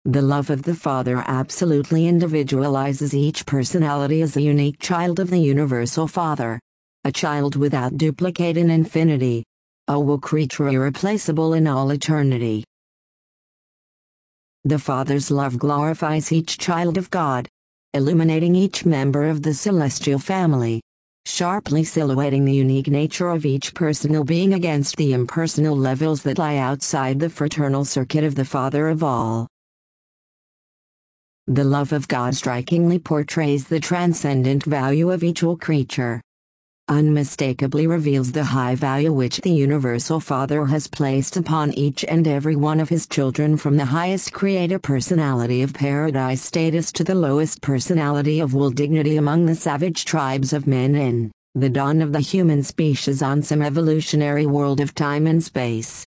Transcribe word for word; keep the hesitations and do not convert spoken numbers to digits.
The love of the Father absolutely individualizes each personality as a unique child of the Universal Father. A child without duplicate in infinity. A will creature irreplaceable in all eternity. The Father's love glorifies each child of God, illuminating each member of the celestial family, sharply silhouetting the unique nature of each personal being against the impersonal levels that lie outside the fraternal circuit of the Father of all. The love of God strikingly portrays the transcendent value of each will creature. Unmistakably reveals the high value which the Universal Father has placed upon each and every one of his children, from the highest creator personality of paradise status to the lowest personality of will dignity among the savage tribes of men in the dawn of the human species on some evolutionary world of time and space.